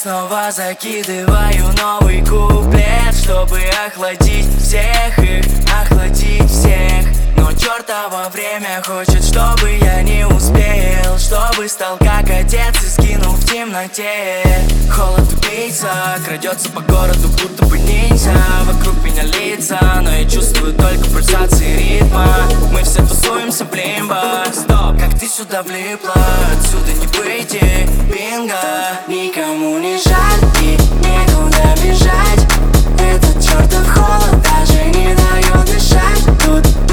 снова закидываю новый куплет, чтобы охладить всех их, охладить всех. Но чертово время хочет, чтобы я не успел, чтобы стал как отец и скинул в темноте. Холод убийца крадется по городу, будто бы ниндзя. Вокруг меня лица, но я чувствую только пульсации ритма. Мы все тусуемся в лимбо. Стоп, как ты сюда влипла, отсюда не выйти. Бинго, никому не жаль и некуда бежать. Этот чертов холод даже не дает дышать. Тут